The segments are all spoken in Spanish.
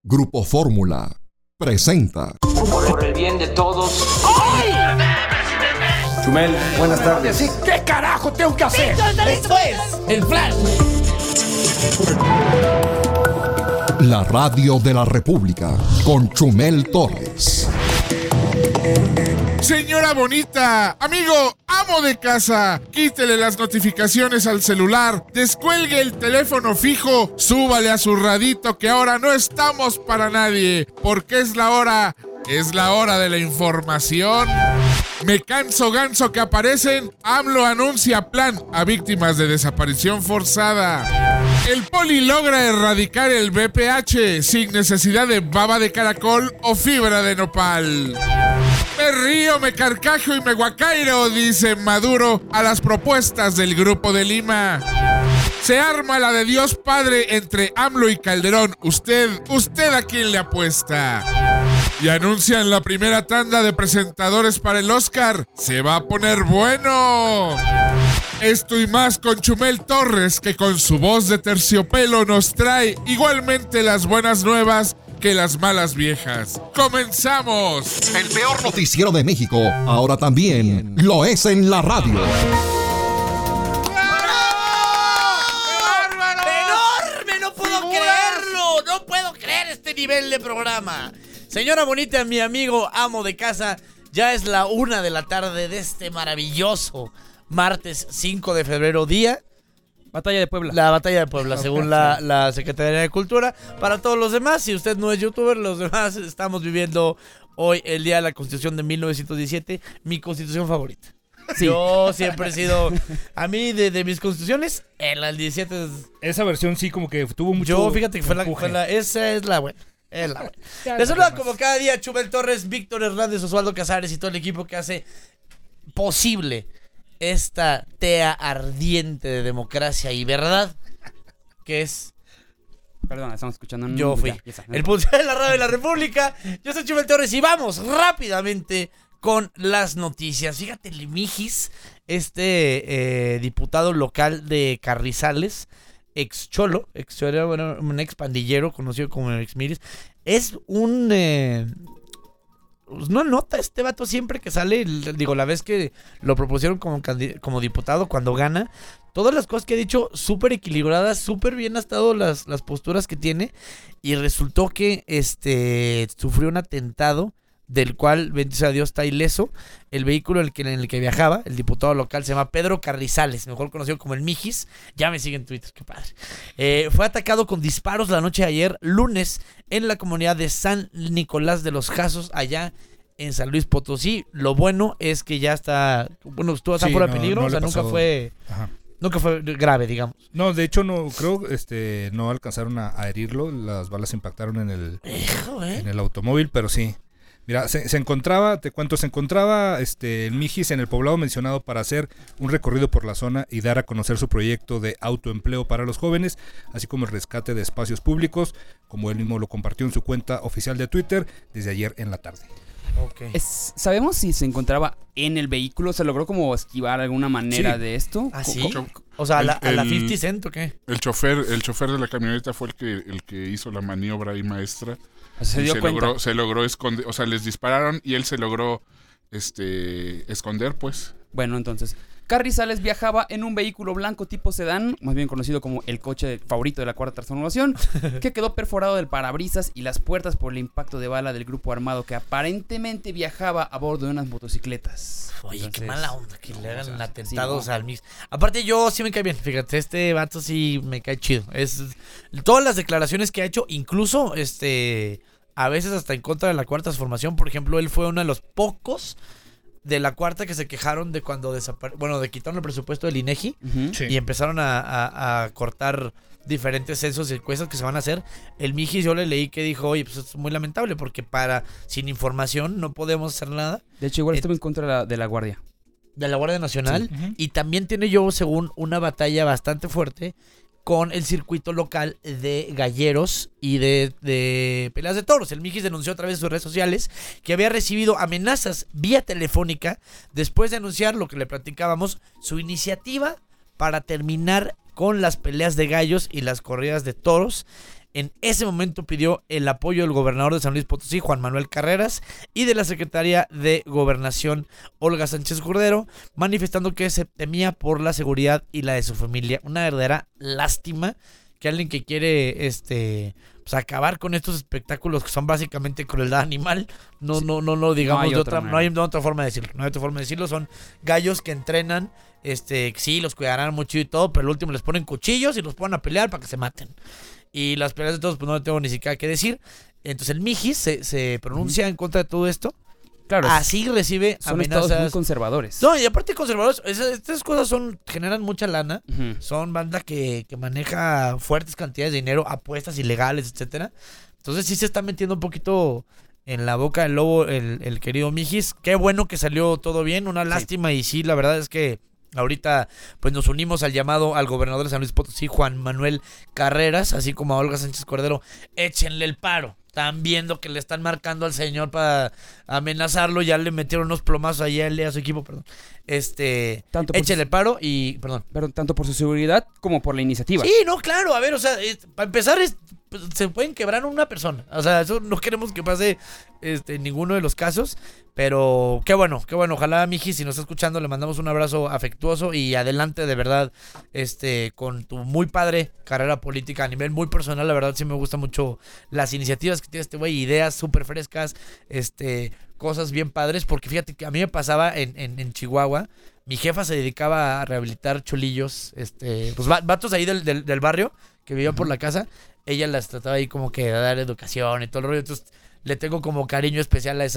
Grupo Fórmula presenta. Por el bien de todos. ¡Ay! Chumel, buenas tardes. Sí, ¿qué carajo tengo que hacer? Esto es El Flash. La radio de la República con Chumel Torres. Señora bonita, amigo, amo de casa, quítele las notificaciones al celular, descuelgue el teléfono fijo, súbale a su radito que ahora no estamos para nadie, porque es la hora de la información. Me canso ganso que aparecen, AMLO anuncia plan a víctimas de desaparición forzada. El poli logra erradicar el VPH sin necesidad de baba de caracol o fibra de nopal. Me río, me carcajo y me guacairo, dice Maduro a las propuestas del Grupo de Lima. Se arma la de Dios Padre entre AMLO y Calderón. ¿Usted a quién le apuesta? Y anuncian la primera tanda de presentadores para el Oscar. ¡Se va a poner bueno! Esto y más con Chumel Torres, que con su voz de terciopelo nos trae igualmente las buenas nuevas que las malas viejas. ¡Comenzamos! El peor noticiero de México, ahora también lo es en la radio. ¡Enorme! ¡No puedo creerlo! ¡No puedo creer este nivel de programa! Señora bonita, mi amigo amo de casa, ya es la 1 de la tarde de este maravilloso martes 5 de febrero, día... Batalla de Puebla. La Batalla de Puebla, según la Secretaría de Cultura. Para todos los demás, si usted no es youtuber, los demás estamos viviendo hoy el Día de la Constitución de 1917, mi constitución favorita. Sí. Yo siempre he sido, a mí de mis constituciones, el 17 es... Esa versión sí como que tuvo mucho... Yo fíjate que fue la esa es la buena. Es la buena. Les saluda como cada día Chumel Torres, Víctor Hernández, Osvaldo Casares y todo el equipo que hace posible esta tea ardiente de democracia y verdad, que es... Perdón, estamos escuchando... Yo fui el pulsar de la radio de la República. Yo soy Chumel Torres y vamos rápidamente con las noticias. Fíjate, el Mijis, diputado local de Carrizales, ex cholo, bueno, un ex pandillero conocido como ex Miris, es un... No nota este vato siempre que sale, la vez que lo propusieron como diputado, cuando gana, todas las cosas que ha dicho súper equilibradas, súper bien ha estado las posturas que tiene, y resultó que sufrió un atentado del cual, bendito sea Dios, está ileso. El vehículo en el que viajaba, el diputado local, se llama Pedro Carrizales, mejor conocido como el Mijis. Ya me sigue en Twitter, qué padre. Fue atacado con disparos la noche de ayer, lunes, en la comunidad de San Nicolás de los Jazos, allá en San Luis Potosí. Lo bueno es que ya está, estuvo fuera de peligro, nunca fue... Ajá. Nunca fue grave, digamos. No, de hecho no creo, no alcanzaron a herirlo, las balas impactaron en el automóvil, pero sí. Mira, se encontraba el Mijis en el poblado mencionado para hacer un recorrido por la zona y dar a conocer su proyecto de autoempleo para los jóvenes, así como el rescate de espacios públicos, como él mismo lo compartió en su cuenta oficial de Twitter desde ayer en la tarde. Okay. ¿Sabemos si se encontraba en el vehículo? ¿Se logró como esquivar alguna manera de esto? ¿Ah, sí? O sea, a la 50 Cent, ¿o qué? El chofer de la camioneta fue el que hizo la maniobra ahí maestra. Se dio cuenta. Se logró esconder, o sea, les dispararon y él se logró esconder, pues. Bueno, entonces, Carrizales viajaba en un vehículo blanco tipo sedán, más bien conocido como el coche favorito de la Cuarta Transformación, que quedó perforado del parabrisas y las puertas por el impacto de bala del grupo armado que aparentemente viajaba a bordo de unas motocicletas. Oye, entonces, qué mala onda que le hagan atentados al Mix. Aparte, yo sí me cae bien, fíjate, este vato sí me cae chido. Todas las declaraciones que ha hecho, incluso a veces hasta en contra de la Cuarta Transformación. Por ejemplo, él fue uno de los pocos de la Cuarta que se quejaron de cuando de quitaron el presupuesto del INEGI, sí, y empezaron a cortar diferentes censos y encuestas que se van a hacer. El Mijis, yo le leí que dijo, oye, pues es muy lamentable porque sin información no podemos hacer nada. De hecho, igual estuvo en contra de la Guardia. De la Guardia Nacional, sí. Uh-huh. Y también tiene según una batalla bastante fuerte con el circuito local de galleros y de peleas de toros. El Mijis denunció a través de sus redes sociales que había recibido amenazas vía telefónica después de anunciar lo que le platicábamos, su iniciativa para terminar con las peleas de gallos y las corridas de toros En ese momento pidió el apoyo del gobernador de San Luis Potosí, Juan Manuel Carreras, y de la secretaria de Gobernación, Olga Sánchez Cordero, manifestando que se temía por la seguridad y la de su familia. Una verdadera lástima que alguien que quiere pues acabar con estos espectáculos que son básicamente crueldad animal, no digamos no hay otra forma de decirlo. No hay otra forma de decirlo. Son gallos que entrenan, sí, los cuidarán mucho y todo, pero al último les ponen cuchillos y los ponen a pelear para que se maten. Y las peleas de todos, pues no tengo ni siquiera qué decir. Entonces el Mijis se pronuncia en contra de todo esto. Claro. Así recibe son amenazas. Estados muy conservadores. No, y aparte conservadores, estas cosas generan mucha lana. Ujú. Son banda que maneja fuertes cantidades de dinero, apuestas ilegales, etcétera. Entonces sí se está metiendo un poquito en la boca del lobo el querido Mijis. Qué bueno que salió todo bien, una lástima. Y sí, la verdad es que ahorita pues nos unimos al llamado al gobernador de San Luis Potosí, Juan Manuel Carreras, así como a Olga Sánchez Cordero. Échenle el paro. Están viendo que le están marcando al señor para amenazarlo. Ya le metieron unos plomazos ahí a su equipo, perdón. Échenle el paro y, perdón. Pero tanto por su seguridad como por la iniciativa. Sí, no, claro. A ver, o sea, para empezar, pues, se pueden quebrar una persona. O sea, eso no queremos que pase en ninguno de los casos. Pero qué bueno. Ojalá, Miji, si nos está escuchando, le mandamos un abrazo afectuoso y adelante, de verdad, con tu muy padre carrera política a nivel muy personal. La verdad, sí me gustan mucho las iniciativas que tiene este güey, ideas súper frescas, cosas bien padres. Porque fíjate que a mí me pasaba en Chihuahua. Mi jefa se dedicaba a rehabilitar cholillos, pues vatos ahí del barrio que vivían por la casa. Ella las trataba ahí como que de dar educación y todo el rollo. Entonces le tengo como cariño especial a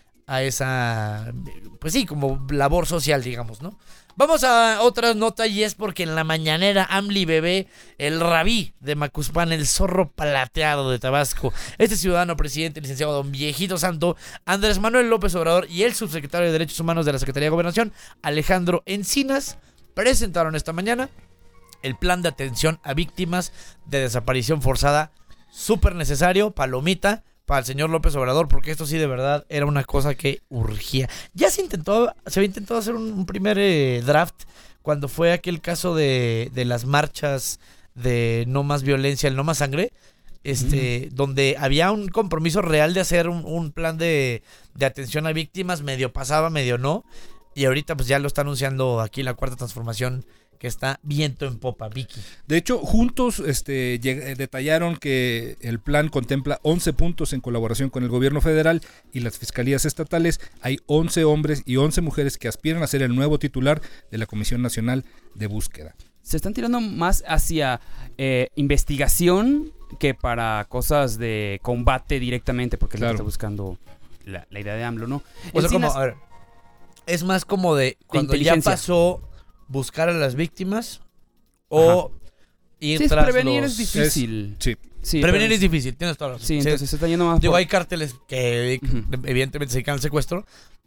esa, pues sí, como labor social, digamos, ¿no? Vamos a otra nota, y es porque en la mañanera AMLI bebé, el rabí de Macuspán, el zorro plateado de Tabasco, ciudadano presidente, licenciado don Viejito Santo, Andrés Manuel López Obrador, y el subsecretario de Derechos Humanos de la Secretaría de Gobernación, Alejandro Encinas, presentaron esta mañana el plan de atención a víctimas de desaparición forzada, súper necesario, palomita, para el señor López Obrador, porque esto sí de verdad era una cosa que urgía. Ya se había intentado hacer un primer draft cuando fue aquel caso de las marchas de no más violencia, el no más sangre, donde había un compromiso real de hacer un plan de atención a víctimas, medio pasaba, medio no, y ahorita pues ya lo está anunciando aquí la Cuarta Transformación, que está viento en popa, Vicky. De hecho, juntos detallaron que el plan contempla 11 puntos en colaboración con el gobierno federal y las fiscalías estatales. Hay 11 hombres y 11 mujeres que aspiran a ser el nuevo titular de la Comisión Nacional de Búsqueda. Se están tirando más hacia investigación que para cosas de combate directamente, porque es lo que está buscando la idea de AMLO, ¿no? O sea, como, a ver, es más como de cuando ya pasó buscar a las víctimas o ir tras prevenir es difícil. Sí, prevenir es difícil, tienes toda la razón. Sí, entonces se está yendo más. Digo, hay cárteles que evidentemente se dedican al secuestro.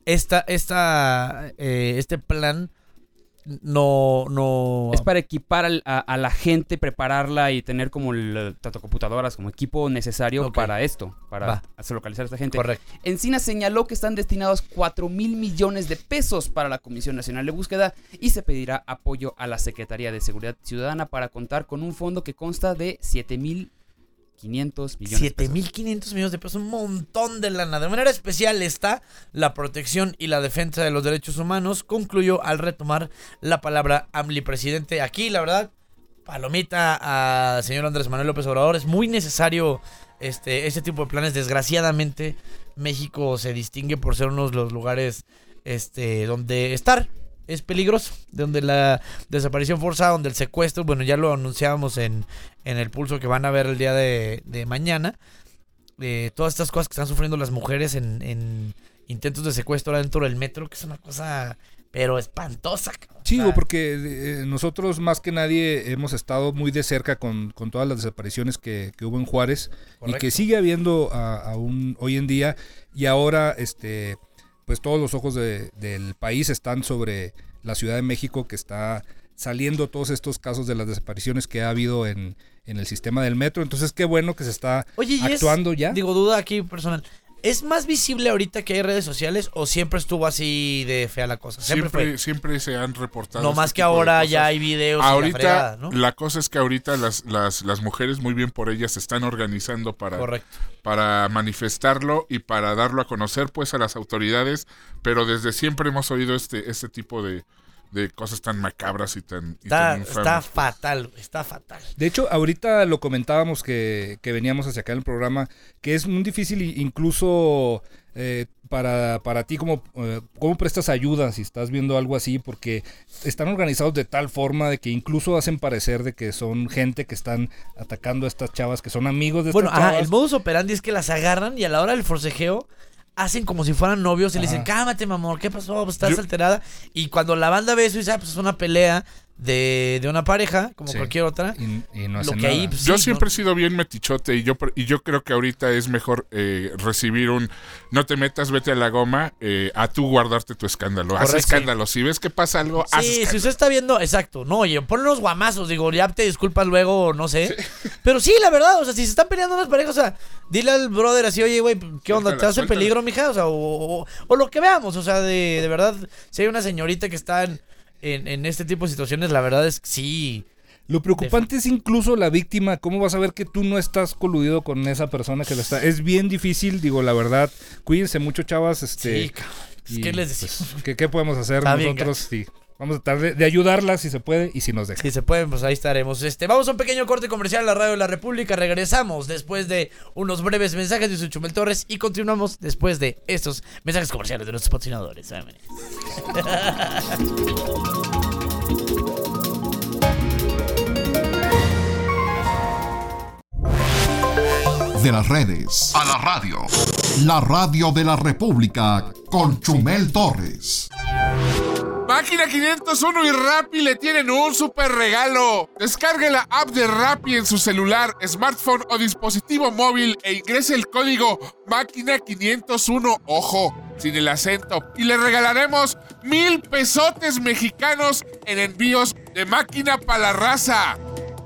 Este plan no es para equipar a la gente, prepararla y tener como tanto computadoras como equipo necesario para esto, para localizar a esta gente. Correcto. Encinas señaló que están destinados 4,000 millones de pesos para la Comisión Nacional de Búsqueda y se pedirá apoyo a la Secretaría de Seguridad Ciudadana para contar con un fondo que consta de 7,500 millones de pesos. 7,500 millones de pesos, un montón de lana. De manera especial está la protección y la defensa de los derechos humanos, concluyó al retomar la palabra AMLI presidente. Aquí, la verdad, palomita al señor Andrés Manuel López Obrador. Es muy necesario este tipo de planes. Desgraciadamente, México se distingue por ser uno de los lugares donde estar es peligroso, donde la desaparición forzada, donde el secuestro, bueno, ya lo anunciábamos en el pulso que van a ver el día de mañana, todas estas cosas que están sufriendo las mujeres en intentos de secuestro dentro del metro, que es una cosa pero espantosa. Sí, porque nosotros más que nadie hemos estado muy de cerca con todas las desapariciones que hubo en Juárez. Correcto. Y que sigue habiendo aún hoy en día, y ahora pues todos los ojos del país están sobre la Ciudad de México, que está saliendo todos estos casos de las desapariciones que ha habido en el sistema del metro. Entonces qué bueno que se está actuando ya. Digo, duda aquí personal, ¿Es más visible ahorita que hay redes sociales o siempre estuvo así de fea la cosa? Siempre se han reportado. No más que ahora ya hay videos. Ahorita, y la fregada, ¿no? la cosa es que ahorita las mujeres, muy bien por ellas, se están organizando para manifestarlo y para darlo a conocer pues a las autoridades, pero desde siempre hemos oído este tipo de cosas tan macabras y tan infames. Está fatal. De hecho, ahorita lo comentábamos que veníamos hacia acá en el programa, que es muy difícil incluso para ti cómo prestas ayuda si estás viendo algo así, porque están organizados de tal forma de que incluso hacen parecer de que son gente que están atacando a estas chavas, que son amigos de estas chavas. El modus operandi es que las agarran y a la hora del forcejeo hacen como si fueran novios y le dicen, cálmate, mi amor, ¿qué pasó? Pues estás alterada. Y cuando la banda ve eso y dice, pues es una pelea de una pareja, como cualquier otra. Y no hacen lo que nada. ahí, pues, yo siempre he sido bien metichote y yo creo que ahorita es mejor recibir no te metas, vete a la goma, a tú guardarte tu escándalo. Haz escándalo. Si ves que pasa algo, haz escándalo. Si usted está viendo, exacto, no, oye, ponle unos guamazos, digo, ya te disculpas luego, no sé. Sí. Pero sí, la verdad, o sea, si se están peleando unas parejas, o sea, dile al brother así, oye, güey, ¿qué onda? ¿Te vas en peligro, mija? O sea, o lo que veamos, o sea, de verdad, si hay una señorita que está en este tipo de situaciones, la verdad es que sí. Lo preocupante es incluso la víctima. ¿Cómo vas a ver que tú no estás coludido con esa persona que lo está? Es bien difícil, digo, la verdad. Cuídense mucho, chavas. Sí, ¿qué les decimos? Pues, ¿qué podemos hacer está nosotros? Sí, vamos a tratar de ayudarlas si se puede y si nos deja. Si se puede, pues ahí estaremos. Vamos a un pequeño corte comercial a la Radio de la República. Regresamos después de unos breves mensajes de Chumel Torres y continuamos después de estos mensajes comerciales de nuestros patrocinadores. De las redes a la radio. La Radio de la República con Chumel Torres. Máquina 501 y Rappi le tienen un super regalo. Descargue la app de Rappi en su celular, smartphone o dispositivo móvil e ingrese el código Máquina 501, ojo, sin el acento, y le regalaremos 1,000 pesotes mexicanos en envíos de máquina para la raza.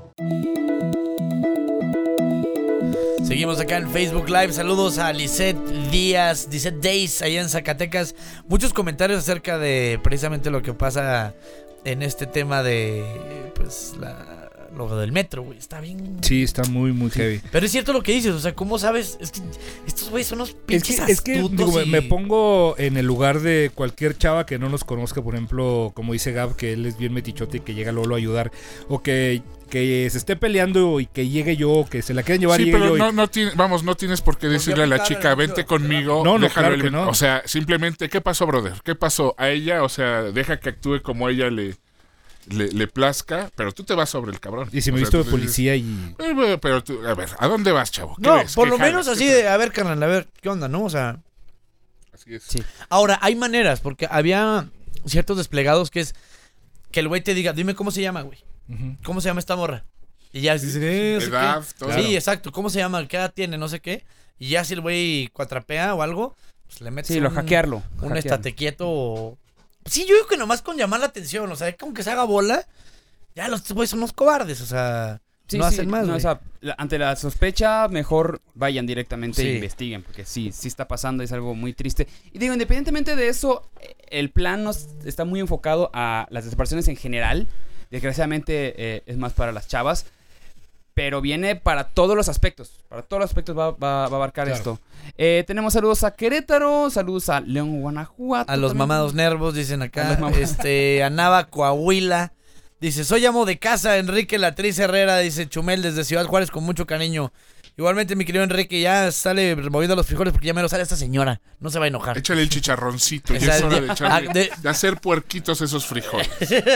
Seguimos acá en Facebook Live. Saludos a Lisette Days, allá en Zacatecas. Muchos comentarios acerca de precisamente lo que pasa en este tema de pues lo del metro, güey. Está bien. Sí, está muy, muy heavy. Pero es cierto lo que dices, o sea, ¿cómo sabes? Es que estos güeyes son unos pinches astutos. Es que digo, me pongo en el lugar de cualquier chava que no nos conozca, por ejemplo, como dice Gab, que él es bien metichote y que llega Lolo a ayudar, o que se esté peleando y que llegue yo, que se la quieren llevar. Sí, pero no tienes por qué decirle a la chica, vente conmigo, déjalo. Claro no. O sea, simplemente, ¿qué pasó, brother? ¿Qué pasó a ella? O sea, deja que actúe como a ella le plazca, pero tú te vas sobre el cabrón. Y si me visto de policía y... Pero tú, a ver, ¿a dónde vas, chavo? No, ves? Por lo menos así de, a ver, carnal, a ver, ¿qué onda, no? O sea... Así es. Sí. Ahora, hay maneras, porque había ciertos desplegados que es que el güey te diga, dime cómo se llama, güey. ¿Cómo se llama esta morra? Y ya dice, edad, todo. Sí, exacto. ¿Cómo se llama? ¿Qué edad tiene? No sé qué. Y ya si el güey cuatrapea o algo, pues le metes hackearlo. Un estate quieto o... Sí, yo digo que nomás con llamar la atención, o sea, como que se haga bola, ya los güeyes son unos cobardes, o sea, no hacen más. No, o sea, ante la sospecha, mejor vayan directamente e investiguen, porque sí está pasando, es algo muy triste. Y digo, independientemente de eso, el plan está muy enfocado a las desapariciones en general. Desgraciadamente es más para las chavas, pero viene para todos los aspectos. Para todos los aspectos va a abarcar esto. Tenemos saludos a Querétaro, saludos a León, Guanajuato. A los mamados nervos, dicen acá. A Nava, Coahuila. Dice, soy amo de casa, Enrique Latriz Herrera. Dice Chumel desde Ciudad Juárez con mucho cariño. Igualmente, mi querido Enrique, ya sale moviendo los frijoles porque ya me lo sale esta señora. No se va a enojar. Échale el chicharroncito. Ya es hora de hacer puerquitos esos frijoles.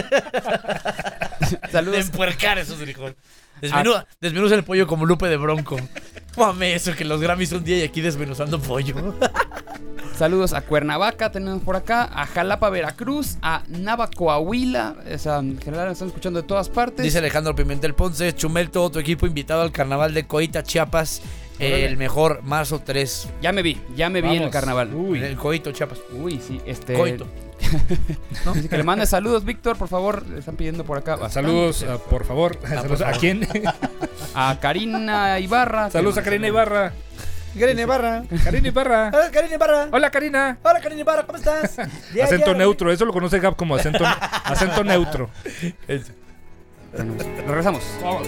Saludos. De empuercar esos frijoles. Desmenuza el pollo como Lupe de Bronco. Mame eso, que los Grammys un día y aquí desmenuzando pollo. Saludos a Cuernavaca, tenemos por acá, a Jalapa, Veracruz, a Nava, Coahuila. O sea, en general nos están escuchando de todas partes. Dice Alejandro Pimentel Ponce, Chumel, todo tu equipo invitado al carnaval de Coita, Chiapas. El mejor marzo 3. Ya me vi en el carnaval. Uy. El Coito, Chiapas. Uy, sí, Coito. ¿No? Dice que le mande saludos, Víctor, por favor. Le están pidiendo por acá bastante. Saludos, por favor. ¿A quién? A Karina Ibarra. Saludos a Karina Ibarra. Karina Ibarra. Karina Ibarra. Hola, Karina Ibarra. Hola, Karina. Hola, Karina Ibarra, ¿cómo estás? Acento neutro, eso lo conoce Gab como acento neutro. Regresamos. Vamos.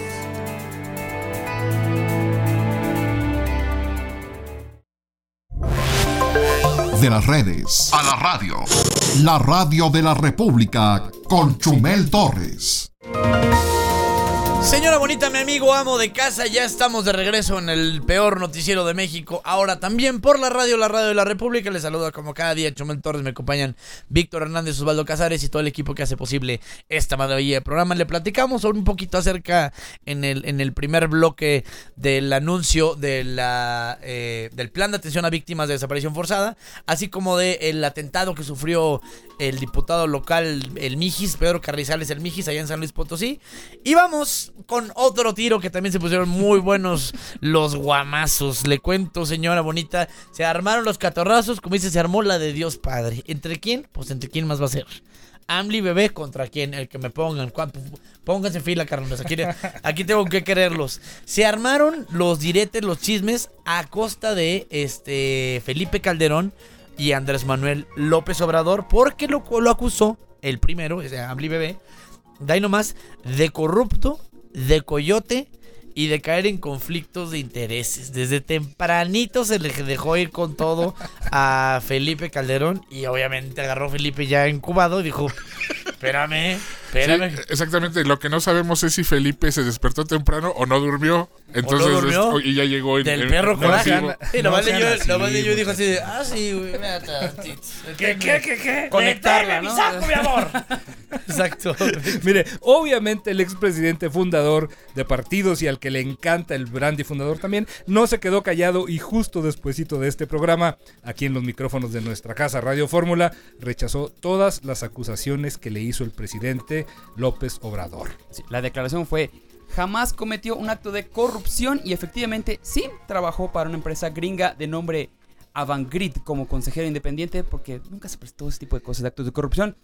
De las redes a la radio. La radio de la República con Chumel Torres. Señora bonita, mi amigo amo de casa, ya estamos de regreso en el peor noticiero de México. Ahora también por la radio de la República. Les saluda como cada día Chumel Torres. Me acompañan Víctor Hernández, Osvaldo Casares y todo el equipo que hace posible esta maravilla de programa. Le platicamos un poquito acerca en el primer bloque del anuncio de del plan de atención a víctimas de desaparición forzada, así como del atentado que sufrió el diputado local, el Mijis, Pedro Carrizales, el Mijis, allá en San Luis Potosí. Y vamos con otro tiro que también se pusieron muy buenos los guamazos. Le cuento, señora bonita, se armaron los catorrazos, como dice, se armó la de Dios Padre. ¿Entre quién? Pues entre quién más va a ser. AMLO y Bebé contra quién, el que me pongan. Pónganse en fila, carnales. Aquí tengo que quererlos. Se armaron los diretes, los chismes a costa de Felipe Calderón y Andrés Manuel López Obrador, porque lo acusó el primero, AMLO y Bebé, de ahí nomás, de corrupto, de coyote y de caer en conflictos de intereses. Desde tempranito se le dejó ir con todo a Felipe Calderón y obviamente agarró a Felipe ya incubado y dijo, espérame. Sí, exactamente, lo que no sabemos es si Felipe se despertó temprano o no durmió. Entonces, ¿O no durmió? Y ya llegó del perro coraje. Sí, Y nomás yo dijo así de, sí, güey, ¿Qué? Conectarla, ¿no? ¡Mi saco, mi amor! Exacto. Mire, obviamente el expresidente fundador de partidos y al que le encanta el brandy fundador también, no se quedó callado y justo despuesito de este programa, aquí en los micrófonos de nuestra casa Radio Fórmula, rechazó todas las acusaciones que le hizo el presidente López Obrador. Sí, la declaración fue: jamás cometió un acto de corrupción y efectivamente sí trabajó para una empresa gringa de nombre Avangrid como consejero independiente, porque nunca se prestó ese tipo de cosas, de actos de corrupción.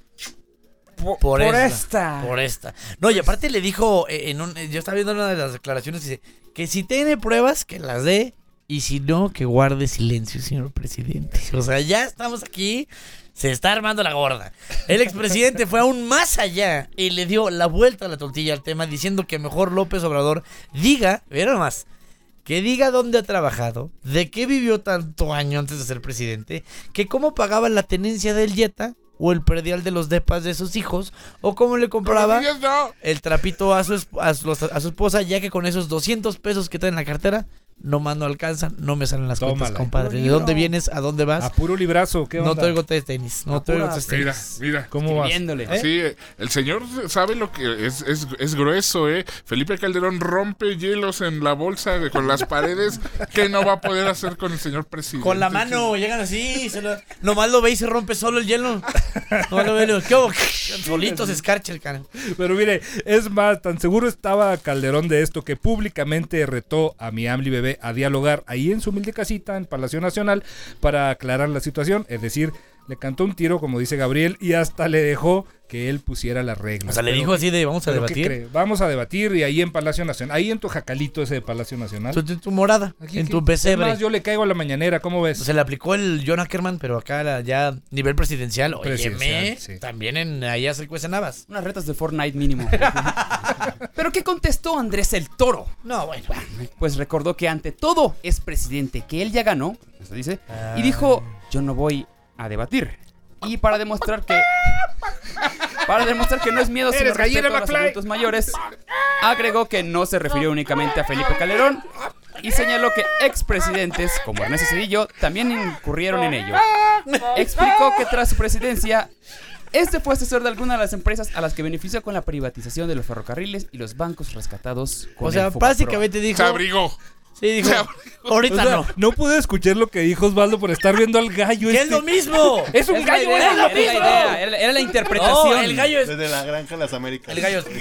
Por esta. No, y aparte le dijo, yo estaba viendo una de las declaraciones, dice que si tiene pruebas, que las dé, y si no, que guarde silencio, señor presidente. O sea, ya estamos aquí, se está armando la gorda. El expresidente fue aún más allá y le dio la vuelta a la tortilla al tema, diciendo que mejor López Obrador diga, mira nomás, que diga dónde ha trabajado, de qué vivió tanto año antes de ser presidente, que cómo pagaba la tenencia del Jetta o el predial de los depas de sus hijos, o cómo le compraba el trapito a su esposa, ya que con esos 200 pesos que trae en la cartera, nomás no alcanzan, no me salen las cuentas, compadre. ¿De dónde vienes? ¿A dónde vas? A puro librazo, ¿qué onda? No traigo tenis, Mira, ¿cómo vas? Sí, el señor sabe lo que es grueso, Felipe Calderón rompe hielos en la bolsa con las paredes. ¿Qué no va a poder hacer con el señor presidente? Con la mano, llegan así, nomás lo ve y se rompe solo el hielo. No lo ve, ¿qué hago? Solito se escarcha el cara. Pero mire, es más, tan seguro estaba Calderón de esto que públicamente retó a mi AMLO y Bebé a dialogar ahí en su humilde casita en Palacio Nacional para aclarar la situación, es decir, le cantó un tiro, como dice Gabriel, y hasta le dejó que él pusiera las reglas. O sea, le dijo así de, vamos a debatir. Vamos a debatir, y ahí en Palacio Nacional, ahí en tu jacalito ese de Palacio Nacional. En tu morada, en tu pesebre. Además, yo le caigo a la mañanera, ¿cómo ves? Se le aplicó el John Ackerman, pero acá ya nivel presidencial. Óyeme, sí. También allá se cuecen habas. Unas retas de Fortnite mínimo. ¿Pero qué contestó Andrés el Toro? No, bueno. Pues recordó que ante todo es presidente, que él ya ganó, eso dice, y dijo, yo no voy a debatir. Y para demostrar que no es miedo sino respeto a los adultos mayores, agregó que no se refirió únicamente a Felipe Calderón y señaló que expresidentes como Ernesto Zedillo también incurrieron en ello. Explicó que tras su presidencia, este fue asesor de algunas de las empresas a las que benefició con la privatización de los ferrocarriles y los bancos rescatados con o sea, el Fobaproa. básicamente dijo... Se abrigó. Sí, dijo, ahorita no. No pude escuchar lo que dijo Osvaldo por estar viendo al gallo. ¡Que es lo mismo! ¡Es un gallo! Era la idea, era la interpretación. No, el gallo es... Desde la granja de las Américas. El gallo es...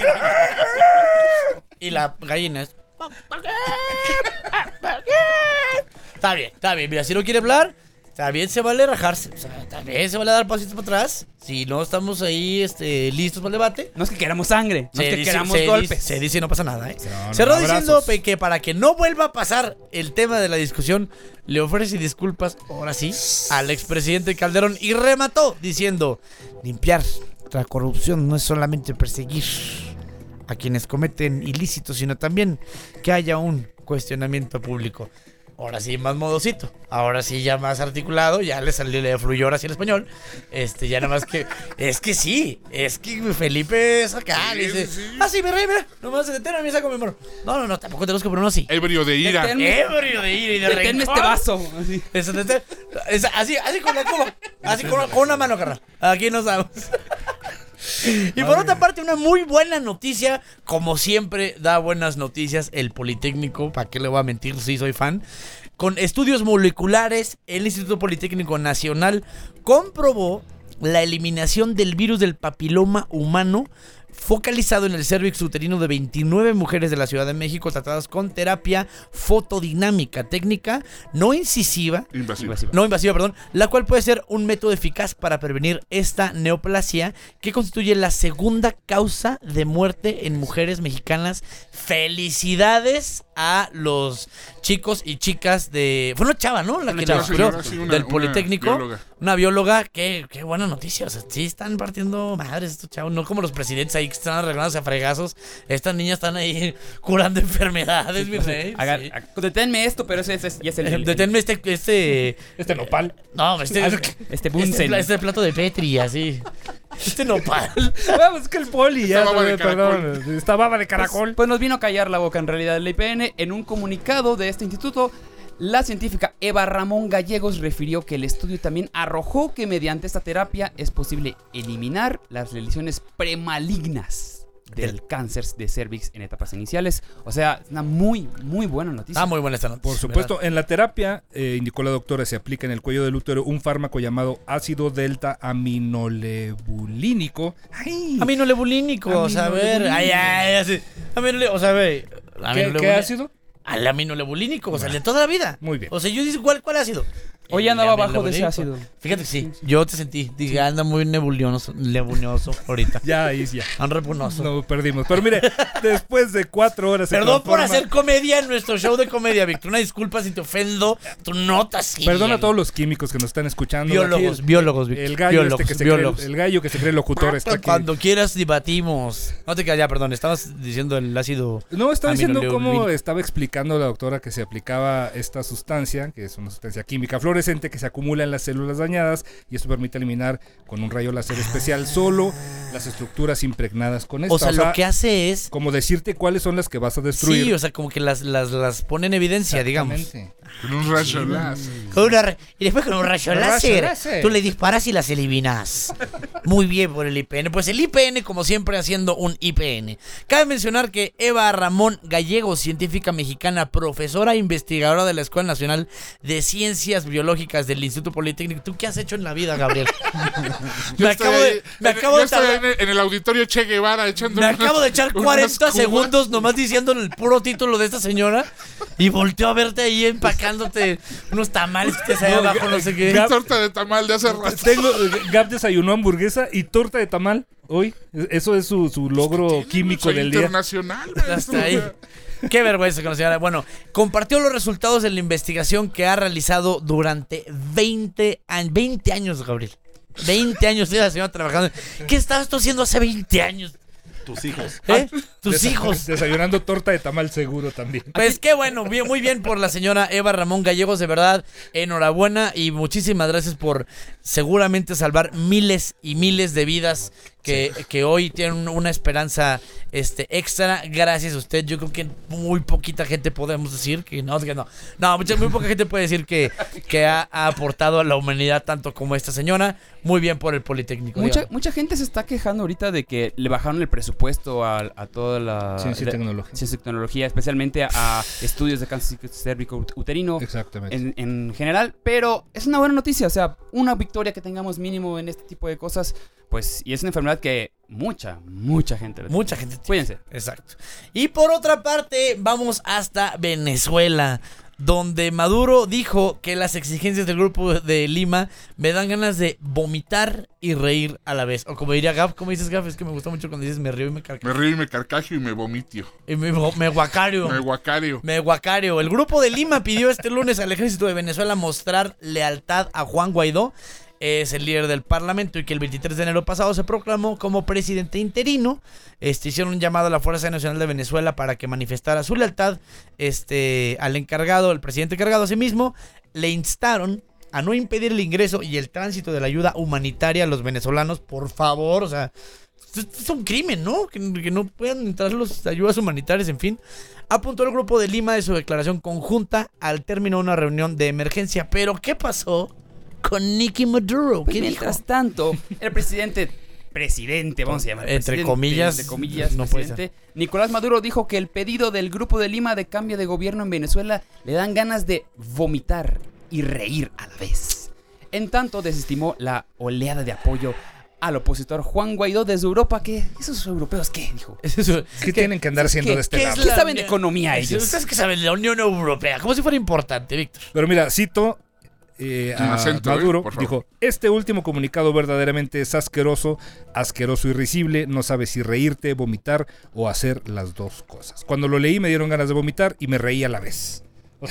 Y la gallina es... Está bien. Mira, si no quiere hablar, también se vale rajarse. O sea, también se vale dar pasitos para atrás. Si no estamos ahí listos para el debate. No es que queramos sangre, no es que queramos se golpes. Se dice y no pasa nada, ¿eh? No, Cerró abrazos. diciendo que para que no vuelva a pasar el tema de la discusión, le ofrece disculpas, ahora sí, al expresidente Calderón. Y remató diciendo: limpiar la corrupción no es solamente perseguir a quienes cometen ilícitos, sino también que haya un cuestionamiento público. Ahora sí, más modosito. Ahora sí, ya más articulado. Ya le fluyó ahora sí el español. Ya nada más que... Es que sí. Es que Felipe es acá. Le dice... Ah, sí, mi rey, mira. Nomás se detén a mí, saco mi mano. No. Tampoco tenemos que ponerlo así. Ebrio de ira. Ebrio de ira y de Deténme rencor. este vaso. Así. Así con la cuba. Así con una mano, carnal. Aquí nos damos. Y por otra parte, una muy buena noticia. Como siempre, da buenas noticias el Politécnico. ¿Para qué le voy a mentir? Sí, soy fan. Con estudios moleculares, el Instituto Politécnico Nacional comprobó la eliminación del virus del papiloma humano focalizado en el cérvix uterino de 29 mujeres de la Ciudad de México tratadas con terapia fotodinámica, técnica no invasiva, la cual puede ser un método eficaz para prevenir esta neoplasia que constituye la segunda causa de muerte en mujeres mexicanas. Felicidades a los chicos y chicas de... Fue una chava, ¿no? La que lo descubrió del Politécnico. Una bióloga. Qué buena noticia. O sea, sí están partiendo madres estos chavos. No como los presidentes ahí que están arreglándose a fregazos. Estas niñas están ahí curando enfermedades, mi rey. Deténme esto, pero ese es el... Deténme este nopal. No, este bunsen. Este plato de Petri, así. Este nopal. Vamos, es que el poli ya... Esta baba de Perdón, esta baba de caracol. Pues nos vino a callar la boca en realidad el IPN. En un comunicado de este instituto, la científica Eva Ramón Gallegos refirió que el estudio también arrojó que mediante esta terapia es posible eliminar las lesiones premalignas del cáncer de cervix en etapas iniciales. O sea, es una muy, muy buena noticia. Muy buena esta noticia. Por supuesto, ¿verdad? En la terapia, indicó la doctora, se aplica en el cuello del útero un fármaco llamado ácido delta aminolebulínico. Aminolebulínico, o sea, a ver. Así. O sea, ve. ¿Qué ácido? Al aminolebulínico, o sea, de toda la vida. Muy bien. O sea, yo digo, ¿cuál ácido? Hoy andaba abajo de ese ácido. Fíjate que sí, yo te sentí. Dije, anda muy nebulioso ahorita. Ya. Anda repunoso. No, perdimos. Pero mire, después de 4 horas... Perdón por hacer comedia en nuestro show de comedia, Víctor. Una disculpa si te ofendo. Tu nota sí. Perdona a todos los químicos que nos están escuchando. Biólogos, Víctor. El gallo el gallo que se cree locutor está aquí. Cuando quieras debatimos. No te quedas ya, perdón. Estabas diciendo el ácido. No, estaba diciendo cómo estaba explicando la doctora que se aplicaba esta sustancia, que es una sustancia química fluorescente que se acumula en las células dañadas, y esto permite eliminar con un rayo láser especial solo las estructuras impregnadas con esta. O sea, lo que hace es como decirte cuáles son las que vas a destruir. Sí, o sea, como que las pone en evidencia, digamos. Con un rayo láser. Y después con un rayo láser tú le disparas y las eliminas. Muy bien por el IPN. Pues el IPN, como siempre, haciendo un IPN. Cabe mencionar que Eva Ramón Gallegos, científica mexicana, profesora e investigadora de la Escuela Nacional de Ciencias Biológicas del Instituto Politécnico. ¿Tú qué has hecho en la vida, Gabriel? me acabo de estar en el auditorio Che Guevara echando. Me acabo de echar 40 segundos nomás diciendo el puro título de esta señora y volteo a verte ahí empacándote unos tamales que te hay abajo, no sé qué. Torta de tamal de hace rato. Gab desayunó hamburguesa y torta de tamal hoy. Eso es su logro químico del día. Internacional. Hasta ahí. Qué vergüenza con la señora. Bueno, compartió los resultados de la investigación que ha realizado durante 20 años, Gabriel. 20 años la señora trabajando. ¿Qué estabas tú haciendo hace 20 años? Tus hijos. Tus hijos. Desayunando torta de tamal seguro también. Pues qué bueno, muy bien por la señora Eva Ramón Gallegos, de verdad, enhorabuena y muchísimas gracias por seguramente salvar miles y miles de vidas que hoy tienen una esperanza extra. Gracias a usted. Yo creo que muy poquita gente podemos decir que no. Muy poca gente puede decir que ha aportado a la humanidad tanto como esta señora. Muy bien por el Politécnico. Mucha gente se está quejando ahorita de que le bajaron el presupuesto a toda la ciencia y tecnología, especialmente a estudios de cáncer cérvico uterino. Exactamente. En general, pero es una buena noticia, o sea, una victoria que tengamos mínimo en este tipo de cosas, pues, y es una enfermedad que mucha gente tiene. Cuídense. Exacto. Y por otra parte, vamos hasta Venezuela, donde Maduro dijo que las exigencias del Grupo de Lima me dan ganas de vomitar y reír a la vez. O como diría Gaf, ¿cómo dices, Gaf? Es que me gusta mucho cuando dices me río y me carcajo. Me río y me carcajo y me vomitio. Y me guacario. Me guacario. El Grupo de Lima pidió este lunes al ejército de Venezuela mostrar lealtad a Juan Guaidó. Es el líder del parlamento y que el 23 de enero pasado se proclamó como presidente interino. Hicieron un llamado a la Fuerza Nacional de Venezuela para que manifestara su lealtad al encargado, el presidente encargado a sí mismo. Le instaron a no impedir el ingreso y el tránsito de la ayuda humanitaria a los venezolanos, por favor. O sea, es un crimen, ¿no? Que no puedan entrar las ayudas humanitarias, en fin. Apuntó el Grupo de Lima de su declaración conjunta al término de una reunión de emergencia. Pero, ¿qué pasó con Nicky Maduro? Pues ¿Qué mientras dijo? tanto, el presidente, vamos a llamar entre comillas, no puede presidente Nicolás Maduro dijo que el pedido del Grupo de Lima de cambio de gobierno en Venezuela le dan ganas de vomitar y reír a la vez. En tanto, desestimó la oleada de apoyo al opositor Juan Guaidó desde Europa. ¿Qué? ¿Esos europeos qué? Dijo. ¿Qué tienen que andar haciendo de este ¿Qué lado? ¿Qué saben de economía ellos? ¿Ustedes qué saben de la Unión Europea? Como si fuera importante, Víctor. Pero mira, cito a acento, Maduro, por favor. dijo: este último comunicado verdaderamente es asqueroso y risible, no sabes si reírte, vomitar o hacer las dos cosas. Cuando lo leí me dieron ganas de vomitar y me reí a la vez.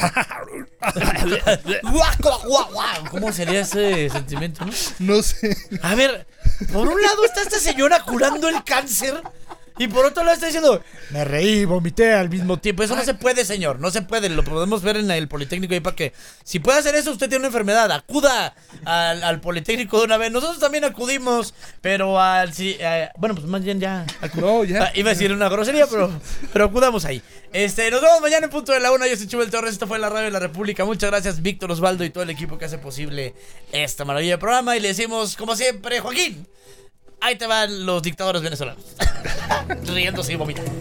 ¿Cómo sería ese sentimiento, no? No sé. A ver, por un lado está esta señora curando el cáncer y por otro lado está diciendo, me reí, vomité al mismo tiempo. Eso no se puede, señor, no se puede. Lo podemos ver en el Politécnico ahí para que, si puede hacer eso, usted tiene una enfermedad, acuda al Politécnico de una vez. Nosotros también acudimos, pero bueno, pues más bien ya No, ya. iba a decir una grosería, pero acudamos ahí. Nos vemos mañana en punto de la 1. Yo soy Chumel Torres, esto fue la Radio de la República. Muchas gracias, Víctor, Osvaldo y todo el equipo que hace posible esta maravilla de programa. Y le decimos, como siempre, Joaquín, ahí te van los dictadores venezolanos. Riéndose y vomitando.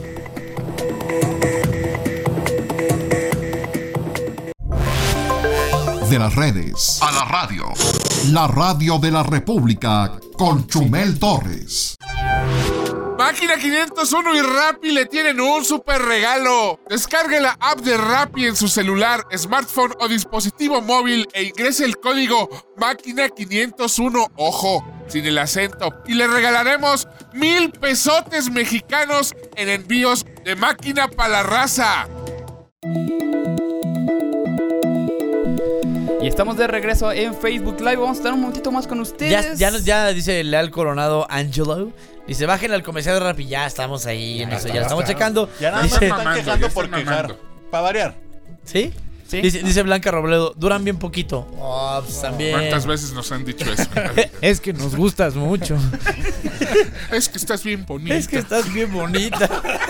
De las redes a la radio. La Radio de la República con Chumel Torres. Máquina 501 y Rappi le tienen un super regalo. Descargue la app de Rappi en su celular, smartphone o dispositivo móvil e ingrese el código Máquina 501, ojo, sin el acento, y le regalaremos 1,000 pesotes mexicanos en envíos de máquina para la raza. Y estamos de regreso en Facebook Live. Vamos a estar un momentito más con ustedes. Ya dice el Leal Coronado Angelo. Dice, bajen al comercial de Rappi. Ya estamos ahí en eso, ya lo estamos checando. Ya nada más Dice, están quejando ya por están quejar. mamando. Para variar. ¿sí? Sí. Dice Blanca Robledo, duran bien poquito. Oh, pues también. ¿Cuántas veces nos han dicho eso? Es que nos gustas mucho. Es que estás bien bonita. Es que estás bien bonita.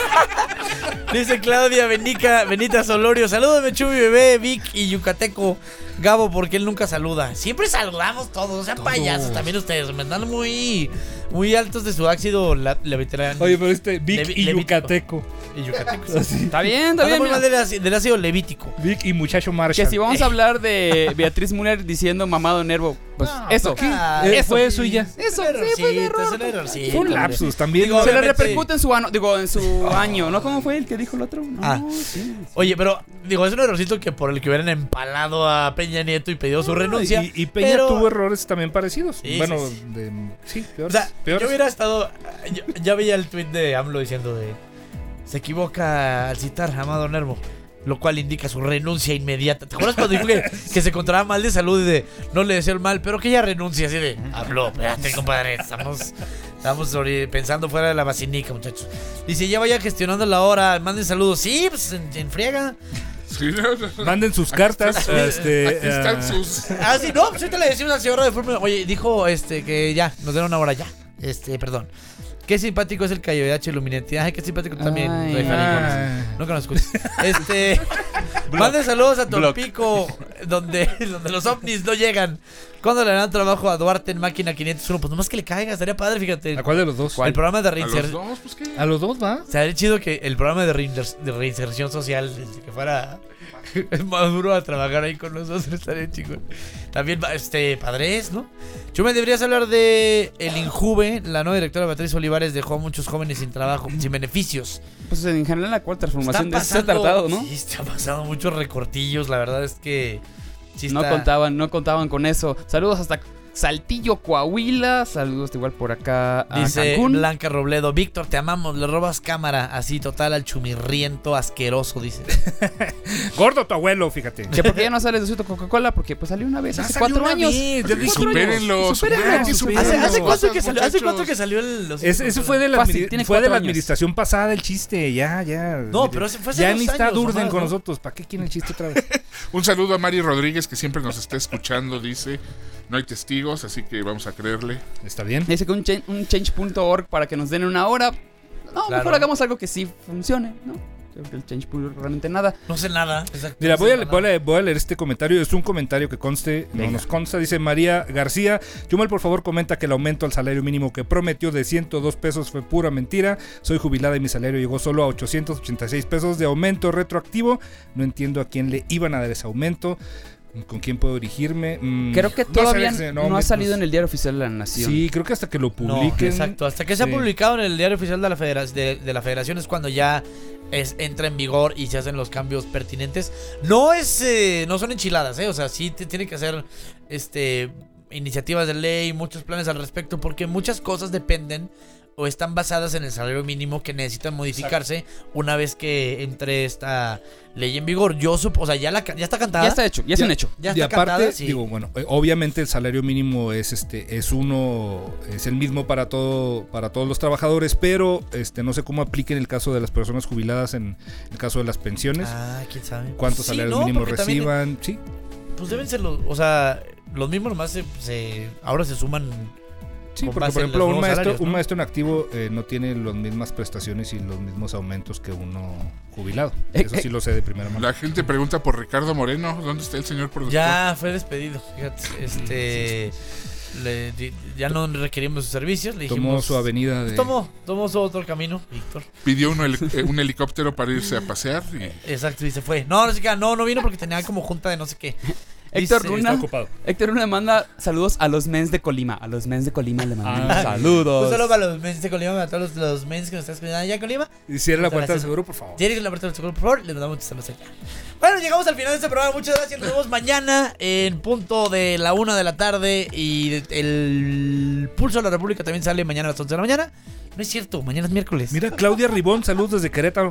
Dice Claudia Benita Solorio, salúdame Chubi Bebé, Vic y Yucateco Gabo, porque él nunca saluda. Siempre saludamos todos, sean payasos también ustedes. Me están muy altos de su ácido leviterano. Oye, pero Vic y Levítico. Yucateco. Y Yucateco. Así. Está bien, Habla muy mira. mal del ácido levítico. Vic y muchacho Marshall. Que si vamos a hablar de Beatriz Müller diciendo mamado nervo, pues eso. Fue eso y ya. Eso, Un sí, fue un errorcito, error. es un errorcito, Fue un hombre. lapsus también. Digo, Se le obviamente- repercute en su ano, en su año, ¿no? ¿Cómo fue el que dijo el otro? No, sí. Oye, pero es un errorcito que por el que hubieran empalado a Peña Nieto y pedido su renuncia. Y Peña pero- tuvo errores también parecidos. Sí, bueno, sí, peores. O sea, peores. yo hubiera estado. Ya veía el tweet de AMLO diciendo se equivoca al citar a Amado Nervo, lo cual indica su renuncia inmediata. ¿Te acuerdas cuando dijo que se encontraba mal de salud y de no le deseo el mal, pero que ella renuncia? Así de, AMLO, espérate, compadre, estamos pensando fuera de la vacinica, muchachos. Dice, ya vaya gestionando la hora, manden saludos. Sí, pues en friega. Sí, no. Manden sus cartas. Aquí están sus... Ah, sí, no, pues ahorita le decimos al señor de Fórmula. Oye, dijo que ya, nos den una hora ya. Perdón. Qué simpático es el Cayo de H. Luminetti. Ay, qué simpático también. Ay, Rey Fanny Gómez. ay. Nunca nos escuchas. Manden saludos a Tampico, donde los ovnis no llegan. ¿Cuándo le dan trabajo a Duarte en Máquina 501? Pues nomás que le caiga, estaría padre, fíjate. ¿A cuál de los dos? El programa de A los reinserción. dos, pues qué. A los dos, ¿va? Sería chido que el programa de reinserción social que fuera Es Maduro a trabajar ahí con nosotros, estaría chingón. También, Padres, ¿no? Chumel, deberías hablar de El Injuve. La nueva directora Beatriz Olivares dejó a muchos jóvenes sin trabajo, sin beneficios. Pues en general la cuarta transformación de se ha tratado, ¿no? Sí, está pasando muchos recortillos, la verdad es que... Sí no contaban con eso. Saludos hasta Saltillo, Coahuila. Saludos igual por acá a dice Cancún. Blanca Robledo: Víctor, te amamos, le robas cámara. Así total al chumirriento asqueroso, dice. Gordo tu abuelo, fíjate. Que porque ya no sales de su Coca-Cola, porque pues salió una vez hace 4 años. Supérenlo. ¿Hace cuánto que salió el... Eso fue de la, administración pasada el chiste, ya. No, pero ese fue hace ya 2 ni está años, Durden nomás, con ¿no? nosotros. ¿Para qué quieren el chiste otra vez? Un saludo a Mari Rodríguez, que siempre nos está escuchando, dice. No hay testigos, así que vamos a creerle. ¿Está bien? Dice que un change.org para que nos den una hora. No, Claro. mejor hagamos algo que sí funcione, ¿no? Creo que el change.org realmente nada. No sé nada. Exacto, Mira, no sé nada. voy a leer este comentario. Es un comentario que conste, no nos consta. Dice María García: Chumel, por favor, comenta que el aumento al salario mínimo que prometió de 102 pesos fue pura mentira. Soy jubilada y mi salario llegó solo a 886 pesos de aumento retroactivo. No entiendo a quién le iban a dar ese aumento. ¿Con quién puedo dirigirme? Creo que todavía no ha pues, salido en el Diario Oficial de la Nación. Sí, creo que hasta que lo No, publiquen. exacto. Hasta que se ha publicado en el Diario Oficial de la Federación es cuando ya entra en vigor y se hacen los cambios pertinentes. No son enchiladas, o sea, sí tiene que hacer iniciativas de ley, muchos planes al respecto, porque muchas cosas dependen o están basadas en el salario mínimo que necesitan modificarse una vez que entre esta ley en vigor. Yo supongo, o sea, ya está cantada. Ya está hecho, ya es un hecho. Ya Y está aparte, cantada, sí. digo, bueno, obviamente el salario mínimo es el mismo para todos los trabajadores, pero no sé cómo aplique en el caso de las personas jubiladas, en el caso de las pensiones. Quién sabe. ¿Cuántos salarios mínimos reciban? Sí. Pues deben ser los mismos nomás ahora se suman. Sí, porque por ejemplo un maestro en activo no tiene las mismas prestaciones y los mismos aumentos que uno jubilado. Eso sí lo sé de primera mano. La gente pregunta por Ricardo Moreno. ¿Dónde está el señor productor? Ya fue despedido, fíjate. Ya no requerimos sus servicios. Le dijimos, tomó su avenida de... Tomó su otro camino, Víctor. Pidió un helicóptero para irse a pasear. Exacto, y se fue. No vino porque tenía como junta de no sé qué. Héctor Runa manda saludos a los mens de Colima. A los mens de Colima le mando saludos. Un saludo para los mens de Colima, para todos los mens que nos están escuchando allá en Colima. Y cierra la puerta del seguro, por favor. Cierra la puerta del seguro, por favor. Les mandamos muchos saludos allá. Bueno, llegamos al final de este programa. Muchas gracias. Nos vemos mañana en punto de la 1 de la tarde. Y el Pulso de la República también sale mañana a las 11 de la mañana. No es cierto, mañana es miércoles. Mira, Claudia Ribón, saludos desde Querétaro.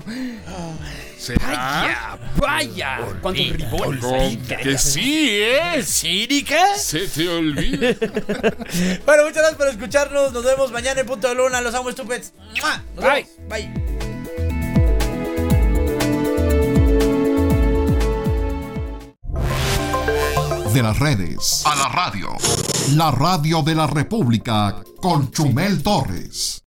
Vaya. ¿Cuánto ribón? Que sí, ¿Cínica? Se te olvida. Bueno, muchas gracias por escucharnos. Nos vemos mañana en punto de la 1. Los amo, estúpidos. Nos vemos. Bye. De las redes a la radio. La radio de la República con Chumel Torres.